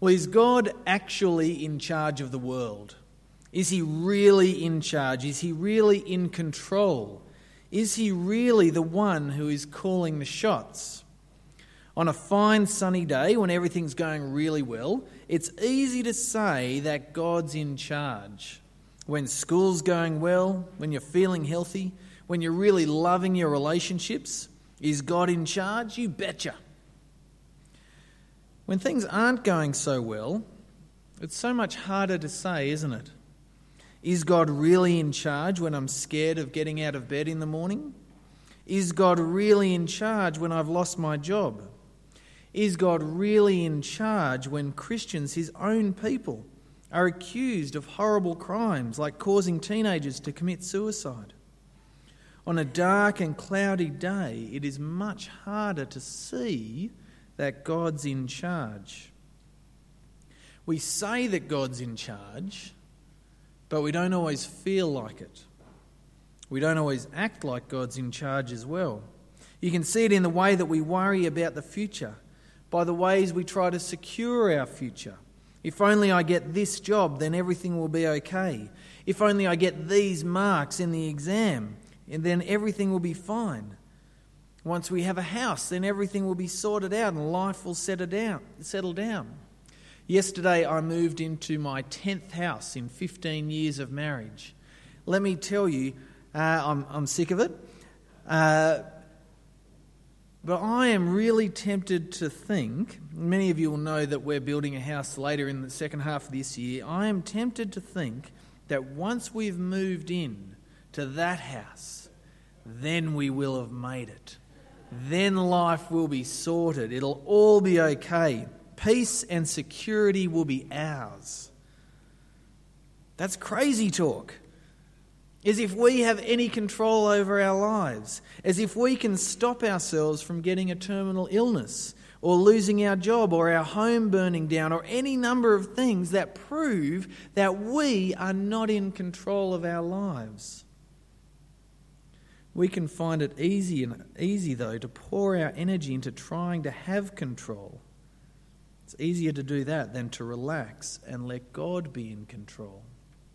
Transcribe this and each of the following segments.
Well, is God actually in charge of the world? Is he really in charge? Is he really in control? Is he really the one who is calling the shots? On a fine sunny day when everything's going really well, it's easy to say that God's in charge. When school's going well, when you're feeling healthy, when you're really loving your relationships, is God in charge? You betcha. When things aren't going so well, it's so much harder to say, isn't it? Is God really in charge when I'm scared of getting out of bed in the morning? Is God really in charge when I've lost my job? Is God really in charge when Christians, his own people, are accused of horrible crimes like causing teenagers to commit suicide? On a dark and cloudy day, it is much harder to see that God's in charge. We say that God's in charge, but we don't always feel like it. We don't always act like God's in charge as well. You can see it in the way that we worry about the future, by the ways we try to secure our future. If only I get this job, then everything will be okay. If only I get these marks in the exam, and then everything will be fine. Once we have a house, then everything will be sorted out and life will settle down. Yesterday I moved into my 10th house in 15 years of marriage. Let me tell you, I'm sick of it. But I am really tempted to think, many of you will know that we're building a house later in the second half of this year. I am tempted to think that once we've moved in to that house, then we will have made it. Then life will be sorted. It'll all be okay. Peace and security will be ours. That's crazy talk. As if we have any control over our lives. As if we can stop ourselves from getting a terminal illness or losing our job or our home burning down or any number of things that prove that we are not in control of our lives. We can find it easy though to pour our energy into trying to have control. It's easier to do that than to relax and let God be in control.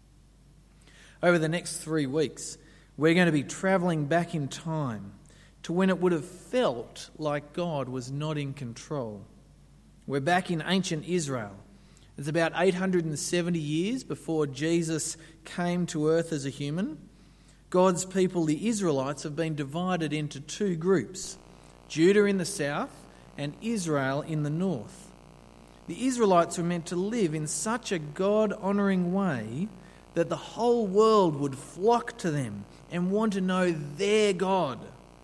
Over the next 3 weeks, we're going to be travelling back in time to when it would have felt like God was not in control. We're back in ancient Israel. It's about 870 years before Jesus came to earth as a human. God's people, the Israelites, have been divided into 2 groups, Judah in the south and Israel in the north. The Israelites were meant to live in such a God-honouring way that the whole world would flock to them and want to know their God.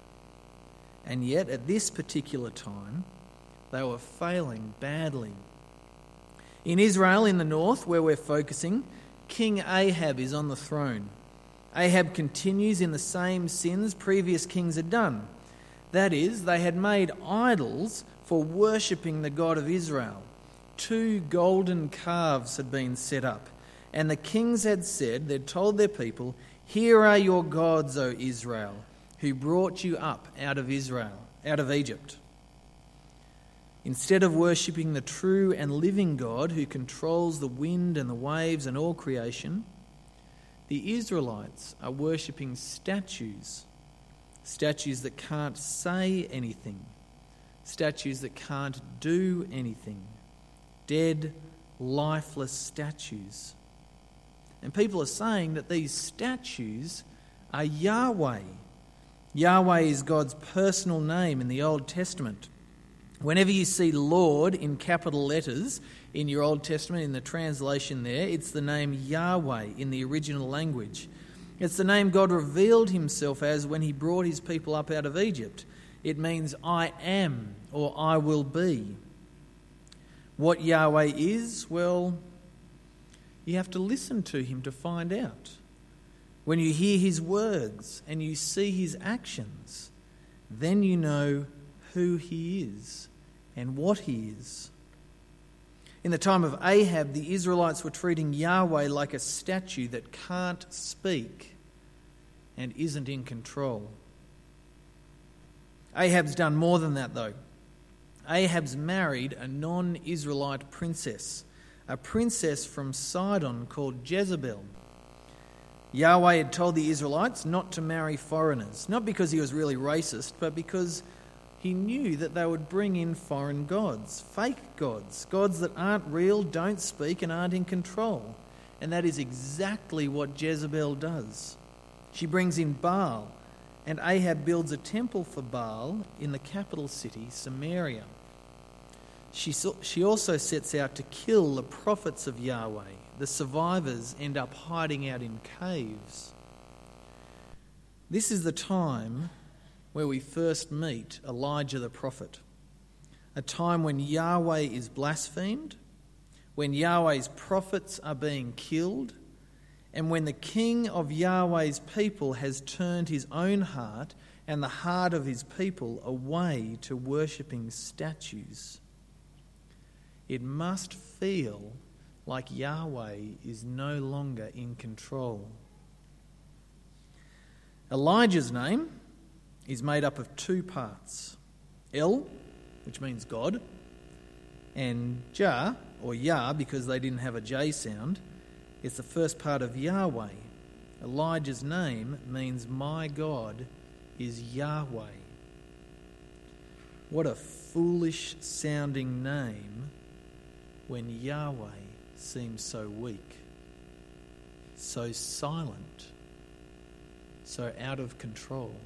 And yet, at this particular time, they were failing badly. In Israel in the north, where we're focusing, King Ahab is on the throne. Ahab continues in the same sins previous kings had done. That is, they had made idols for worshipping the God of Israel. 2 golden calves had been set up, and the kings had said, they'd told their people, "Here are your gods, O Israel, who brought you up out of Egypt." Instead of worshipping the true and living God who controls the wind and the waves and all creation, the Israelites are worshipping statues that can't say anything, statues that can't do anything, dead, lifeless statues. And people are saying that these statues are Yahweh. Yahweh is God's personal name in the Old Testament. Whenever you see Lord in capital letters in your Old Testament, in the translation there, it's the name Yahweh in the original language. It's the name God revealed himself as when he brought his people up out of Egypt. It means I am, or I will be. What Yahweh is, well, you have to listen to him to find out. When you hear his words and you see his actions, then you know who he is and what he is. In the time of Ahab, the Israelites were treating Yahweh like a statue that can't speak and isn't in control. Ahab's done more than that, though. Ahab's married a non-Israelite princess, a princess from Sidon called Jezebel. Yahweh had told the Israelites not to marry foreigners, not because he was really racist, but because he knew that they would bring in foreign gods, fake gods, gods that aren't real, don't speak, and aren't in control. And that is exactly what Jezebel does. She brings in Baal, and Ahab builds a temple for Baal in the capital city, Samaria. She also sets out to kill the prophets of Yahweh. The survivors end up hiding out in caves. This is the time where we first meet Elijah the prophet, a time when Yahweh is blasphemed, when Yahweh's prophets are being killed, and when the king of Yahweh's people has turned his own heart and the heart of his people away to worshipping statues. It must feel like Yahweh is no longer in control. Elijah's name is made up of two parts. El, which means God, and Jah, or Yah, because they didn't have a J sound, is the first part of Yahweh. Elijah's name means my God is Yahweh. What a foolish sounding name when Yahweh seems so weak, so silent, so out of control.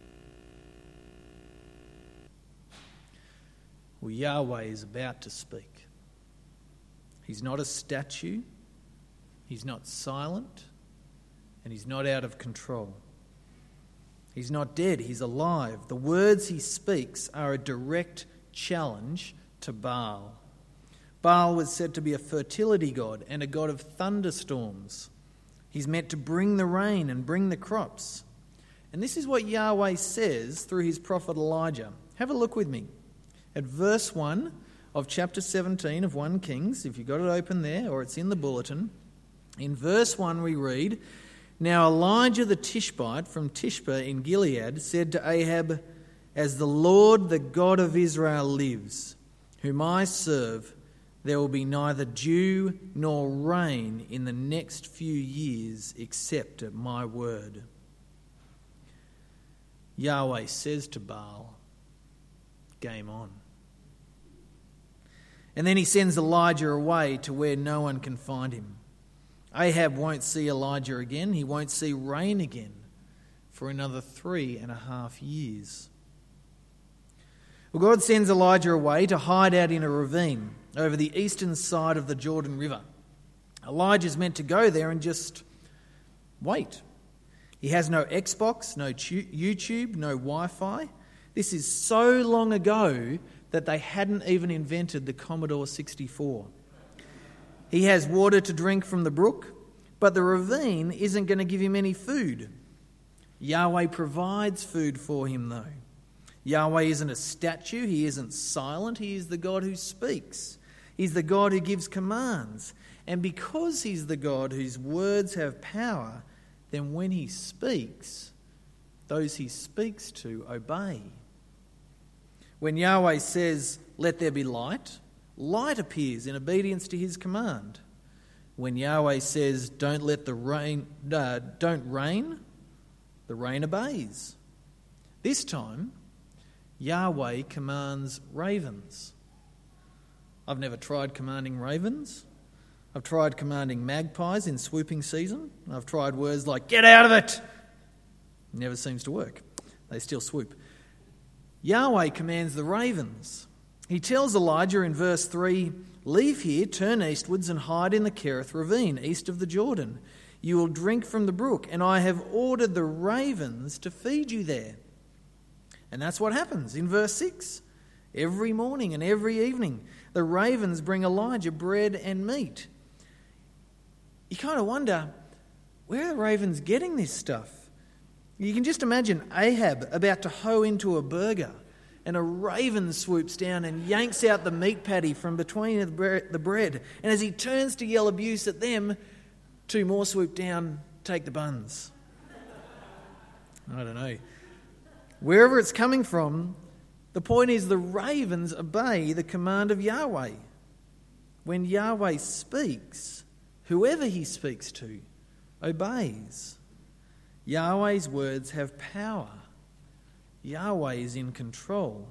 Well, Yahweh is about to speak. He's not a statue, he's not silent, and he's not out of control. He's not dead, he's alive. The words he speaks are a direct challenge to Baal. Baal was said to be a fertility god and a god of thunderstorms. He's meant to bring the rain and bring the crops. And this is what Yahweh says through his prophet Elijah. Have a look with me at verse 1 of chapter 17 of 1 Kings, if you've got it open there or it's in the bulletin. In verse 1 we read, "Now Elijah the Tishbite from Tishbe in Gilead said to Ahab, 'As the Lord, the God of Israel lives, whom I serve, there will be neither dew nor rain in the next few years except at my word.'" Yahweh says to Baal, game on. And then he sends Elijah away to where no one can find him. Ahab won't see Elijah again. He won't see rain again for another 3.5 years. Well, God sends Elijah away to hide out in a ravine over the eastern side of the Jordan River. Elijah's meant to go there and just wait. He has no Xbox, no YouTube, no Wi-Fi. This is so long ago that they hadn't even invented the Commodore 64. He has water to drink from the brook, but the ravine isn't going to give him any food. Yahweh provides food for him, though. Yahweh isn't a statue. He isn't silent. He is the God who speaks. He's the God who gives commands. And because he's the God whose words have power, then when he speaks, those he speaks to obey. When Yahweh says, "Let there be light," light appears in obedience to his command. When Yahweh says, don't rain, the rain obeys. This time, Yahweh commands ravens. I've never tried commanding ravens. I've tried commanding magpies in swooping season. I've tried words like, "Get out of it!" Never seems to work. They still swoop. Yahweh commands the ravens. He tells Elijah in verse 3, "Leave here, turn eastwards and hide in the Kerith ravine, east of the Jordan. You will drink from the brook, and I have ordered the ravens to feed you there." And that's what happens in verse 6. Every morning and every evening, the ravens bring Elijah bread and meat. You kind of wonder, where are the ravens getting this stuff? You can just imagine Ahab about to hoe into a burger, and a raven swoops down and yanks out the meat patty from between the bread. And as he turns to yell abuse at them, 2 more swoop down, take the buns. I don't know. Wherever it's coming from, The point is the ravens obey the command of Yahweh. When Yahweh speaks, whoever he speaks to obeys. Yahweh's words have power. Yahweh is in control.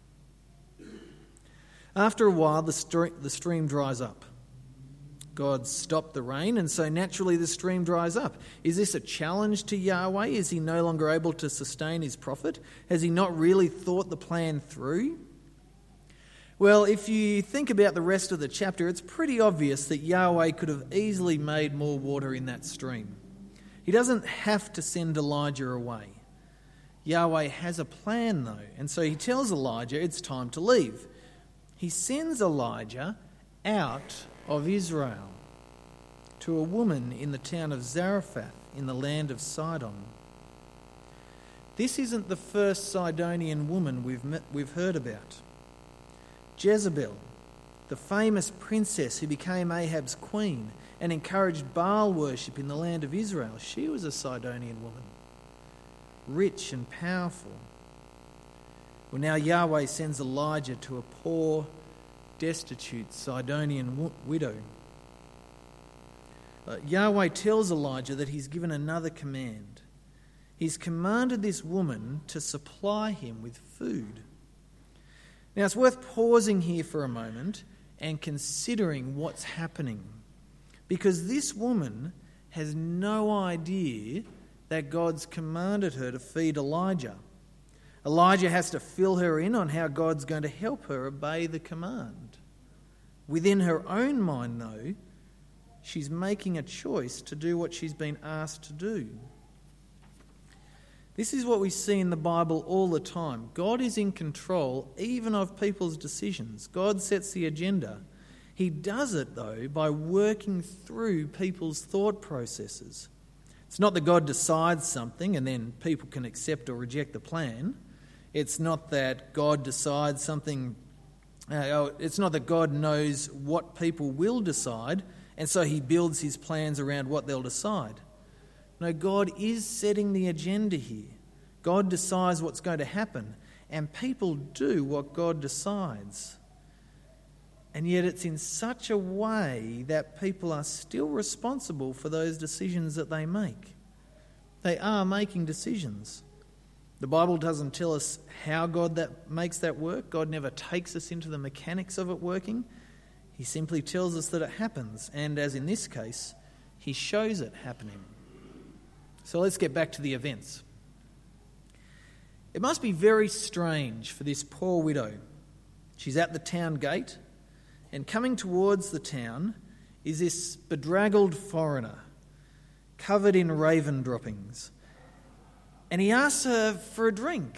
After a while, the stream dries up. God stopped the rain, and so naturally the stream dries up. Is this a challenge to Yahweh? Is he no longer able to sustain his prophet? Has he not really thought the plan through? Well, if you think about the rest of the chapter, it's pretty obvious that Yahweh could have easily made more water in that stream. He doesn't have to send Elijah away. Yahweh has a plan, though, and so he tells Elijah it's time to leave. He sends Elijah out of Israel to a woman in the town of Zarephath in the land of Sidon. This isn't the first Sidonian woman we've heard about. Jezebel, the famous princess who became Ahab's queen and encouraged Baal worship in the land of Israel, she was a Sidonian woman, rich and powerful. Well, now Yahweh sends Elijah to a poor, destitute Sidonian widow. Yahweh tells Elijah that he's given another command. He's commanded this woman to supply him with food. Now it's worth pausing here for a moment and considering what's happening, because this woman has no idea that God's commanded her to feed Elijah. Elijah has to fill her in on how God's going to help her obey the command. Within her own mind, though, she's making a choice to do what she's been asked to do. This is what we see in the Bible all the time. God is in control even of people's decisions. God sets the agenda. He does it, though, by working through people's thought processes. It's not that God decides something and then people can accept or reject the plan. It's not that God decides something, it's not that God knows what people will decide and so he builds his plans around what they'll decide. No, God is setting the agenda here. God decides what's going to happen and people do what God decides. And yet it's in such a way that people are still responsible for those decisions that they make. They are making decisions. The Bible doesn't tell us how God makes that work. God never takes us into the mechanics of it working. He simply tells us that it happens. And as in this case, he shows it happening. So let's get back to the events. It must be very strange for this poor widow. She's at the town gate, and coming towards the town is this bedraggled foreigner, covered in raven droppings. And he asks her for a drink.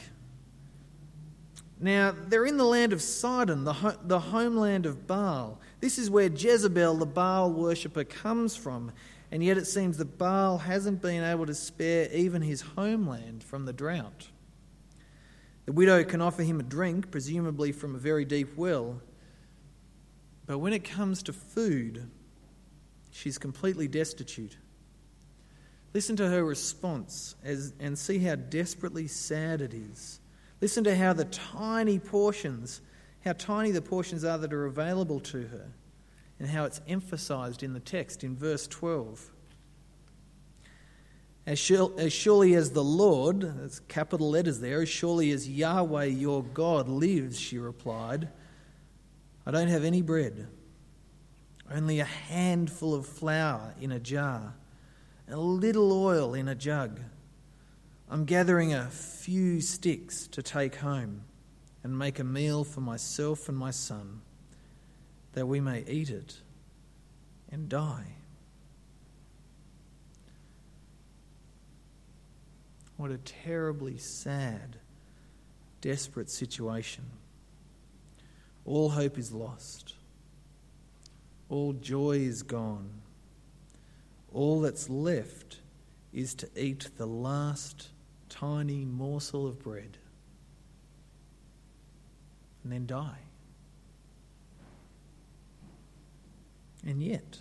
Now, they're in the land of Sidon, the homeland of Baal. This is where Jezebel, the Baal worshipper, comes from. And yet it seems that Baal hasn't been able to spare even his homeland from the drought. The widow can offer him a drink, presumably from a very deep well. But when it comes to food, she's completely destitute. Listen to her response and see how desperately sad it is. Listen to how tiny the portions are that are available to her, and how it's emphasised in the text in verse 12. As surely as the Lord, that's capital letters there, as surely as Yahweh your God lives, she replied, I don't have any bread, only a handful of flour in a jar, and a little oil in a jug. I'm gathering a few sticks to take home and make a meal for myself and my son, that we may eat it and die. What a terribly sad, desperate situation. All hope is lost. All joy is gone. All that's left is to eat the last tiny morsel of bread and then die. And yet,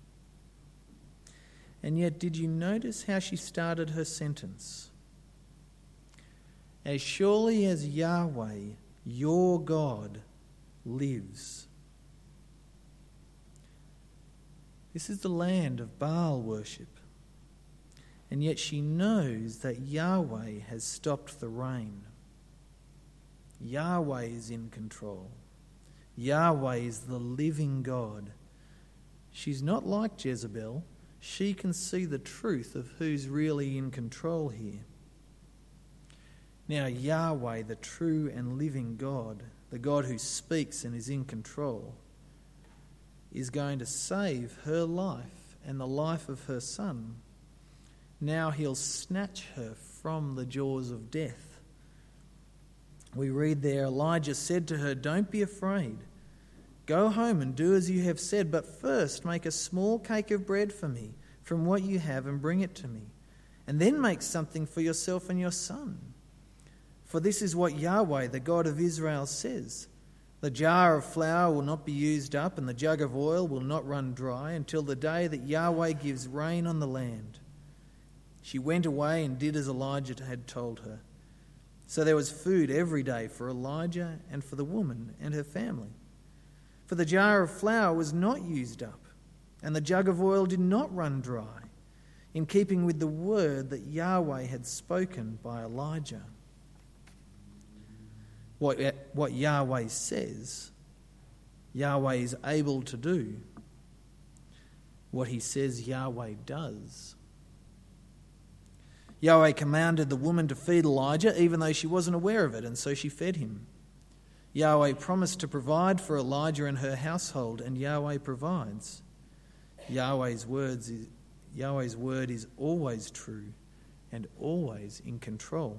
did you notice how she started her sentence? As surely as Yahweh Your God lives. This is the land of Baal worship. And yet she knows that Yahweh has stopped the rain. Yahweh is in control. Yahweh is the living God. She's not like Jezebel. She can see the truth of who's really in control here. Now Yahweh, the true and living God, the God who speaks and is in control, is going to save her life and the life of her son. Now he'll snatch her from the jaws of death. We read there, Elijah said to her, "Don't be afraid. Go home and do as you have said, but first make a small cake of bread for me from what you have and bring it to me. And then make something for yourself and your son. For this is what Yahweh, the God of Israel, says. The jar of flour will not be used up and the jug of oil will not run dry until the day that Yahweh gives rain on the land." She went away and did as Elijah had told her. So there was food every day for Elijah and for the woman and her family. For the jar of flour was not used up, and the jug of oil did not run dry, in keeping with the word that Yahweh had spoken by Elijah. What Yahweh says, Yahweh is able to do. What he says, Yahweh does. Yahweh commanded the woman to feed Elijah, even though she wasn't aware of it, and so she fed him. Yahweh promised to provide for Elijah and her household, and Yahweh provides. Yahweh's word is always true and always in control.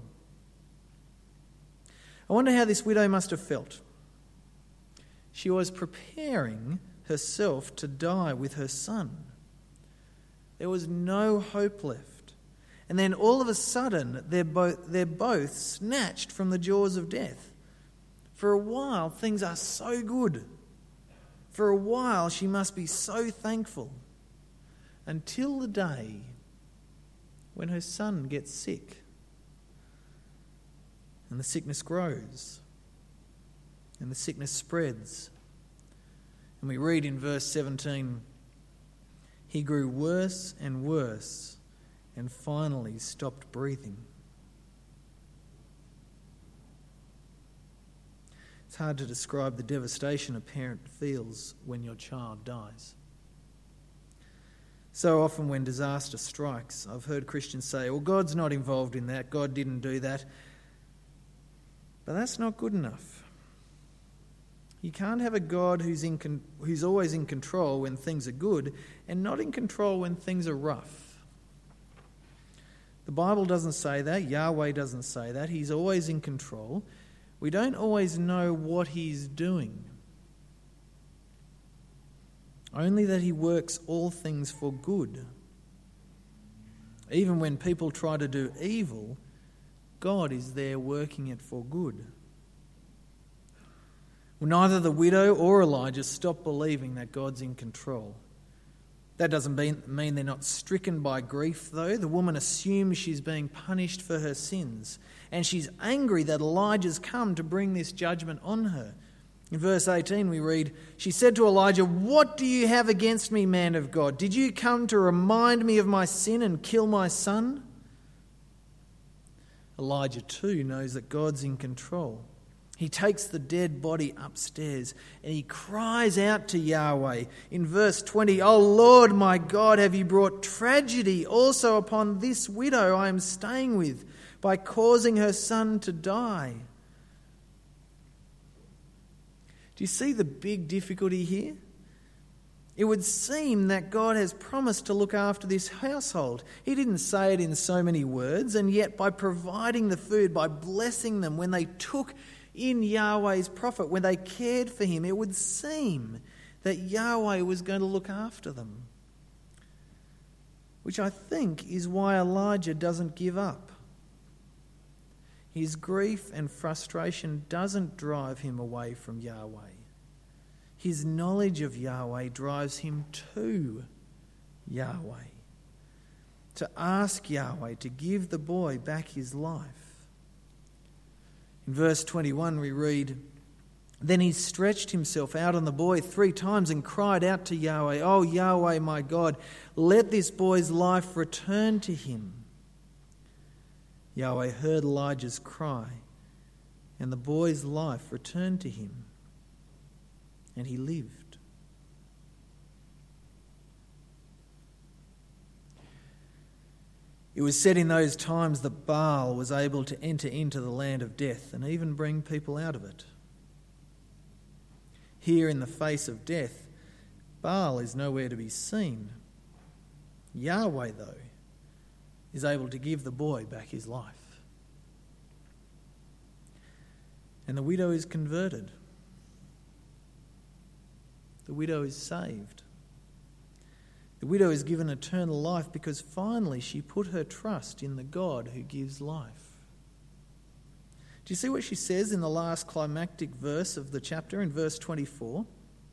I wonder how this widow must have felt. She was preparing herself to die with her son. There was no hope left. And then all of a sudden, they're both snatched from the jaws of death. For a while, things are so good. For a while, she must be so thankful. Until the day when her son gets sick. And the sickness grows. And the sickness spreads. And we read in verse 17, he grew worse and worse and finally stopped breathing. It's hard to describe the devastation a parent feels when your child dies. So often when disaster strikes, I've heard Christians say, well, God's not involved in that, God didn't do that. But that's not good enough. You can't have a God who's always in control when things are good and not in control when things are rough. The Bible doesn't say that. Yahweh doesn't say that. He's always in control. We don't always know what he's doing. Only that he works all things for good. Even when people try to do evil, God is there working it for good. Well, neither the widow or Elijah stop believing that God's in control. That doesn't mean they're not stricken by grief, though. The woman assumes she's being punished for her sins, and she's angry that Elijah's come to bring this judgment on her. In verse 18 we read, she said to Elijah, "What do you have against me, man of God? Did you come to remind me of my sin and kill my son?" Elijah too knows that God's in control. He takes the dead body upstairs and he cries out to Yahweh. In verse 20, "O Lord my God, have you brought tragedy also upon this widow I am staying with by causing her son to die?" Do you see the big difficulty here? It would seem that God has promised to look after this household. He didn't say it in so many words, and yet by providing the food, by blessing them when they took in Yahweh's prophet, when they cared for him, it would seem that Yahweh was going to look after them. Which I think is why Elijah doesn't give up. His grief and frustration doesn't drive him away from Yahweh. His knowledge of Yahweh drives him to Yahweh, to ask Yahweh to give the boy back his life. In verse 21 we read, "Then he stretched himself out on the boy 3 times and cried out to Yahweh, 'O Yahweh my God, let this boy's life return to him.' Yahweh heard Elijah's cry, and the boy's life returned to him, and he lived." It was said in those times that Baal was able to enter into the land of death and even bring people out of it. Here in the face of death, Baal is nowhere to be seen. Yahweh, though, is able to give the boy back his life. And the widow is converted. The widow is saved. The widow is given eternal life because finally she put her trust in the God who gives life. Do you see what she says in the last climactic verse of the chapter, in verse 24?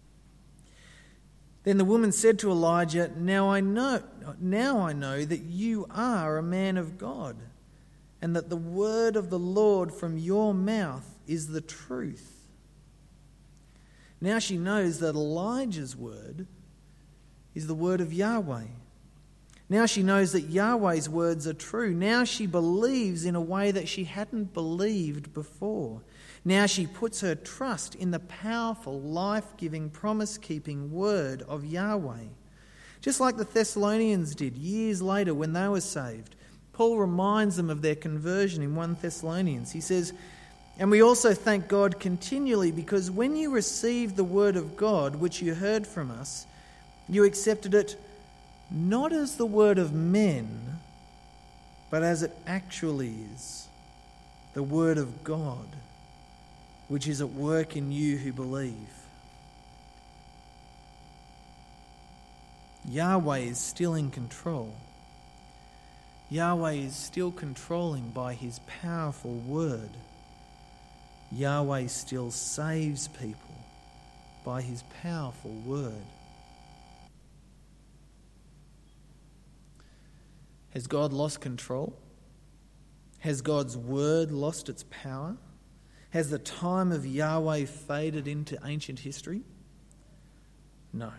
"Then the woman said to Elijah, Now I know that you are a man of God, and that the word of the Lord from your mouth is the truth." Now she knows that Elijah's word is the word of Yahweh. Now she knows that Yahweh's words are true. Now she believes in a way that she hadn't believed before. Now she puts her trust in the powerful, life-giving, promise-keeping word of Yahweh. Just like the Thessalonians did years later when they were saved. Paul reminds them of their conversion in 1 Thessalonians. He says, "And we also thank God continually because when you received the word of God, which you heard from us, you accepted it not as the word of men, but as it actually is, the word of God, which is at work in you who believe." Yahweh is still in control. Yahweh is still controlling by his powerful word. Yahweh still saves people by his powerful word. Has God lost control? Has God's word lost its power? Has the time of Yahweh faded into ancient history? No.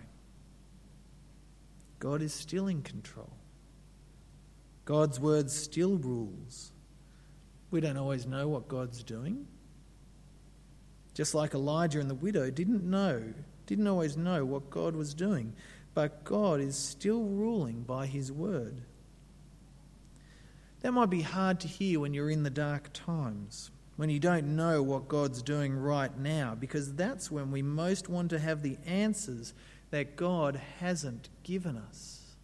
God is still in control. God's word still rules. We don't always know what God's doing. Just like Elijah and the widow didn't always know what God was doing, but God is still ruling by his word. That might be hard to hear when you're in the dark times, when you don't know what God's doing right now, because that's when we most want to have the answers that God hasn't given us.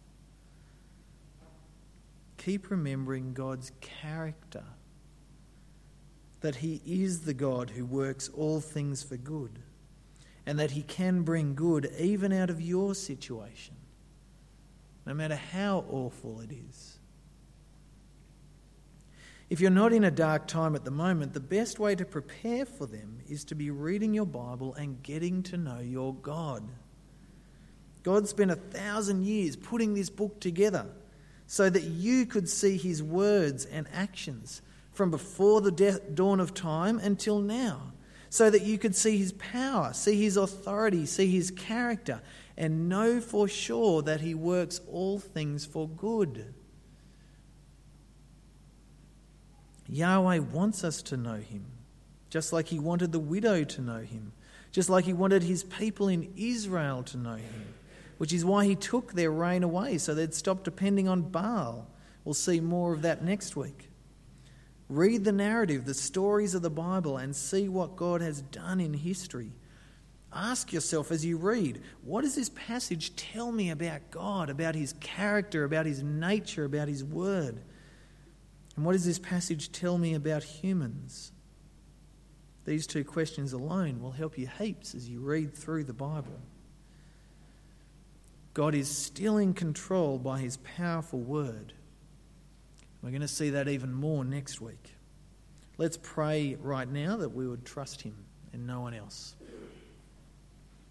Keep remembering God's character, that he is the God who works all things for good, and that he can bring good even out of your situation, no matter how awful it is. If you're not in a dark time at the moment, the best way to prepare for them is to be reading your Bible and getting to know your God. God spent 1,000 years putting this book together so that you could see his words and actions from before the dawn of time until now, so that you could see his power, see his authority, see his character, and know for sure that he works all things for good. Yahweh wants us to know him, just like he wanted the widow to know him, just like he wanted his people in Israel to know him, which is why he took their rain away so they'd stop depending on Baal. We'll see more of that next week. Read the narrative, the stories of the Bible, and see what God has done in history. Ask yourself as you read, what does this passage tell me about God, about his character, about his nature, about his word? And what does this passage tell me about humans? These two questions alone will help you heaps as you read through the Bible. God is still in control by his powerful word. We're going to see that even more next week. Let's pray right now that we would trust him and no one else.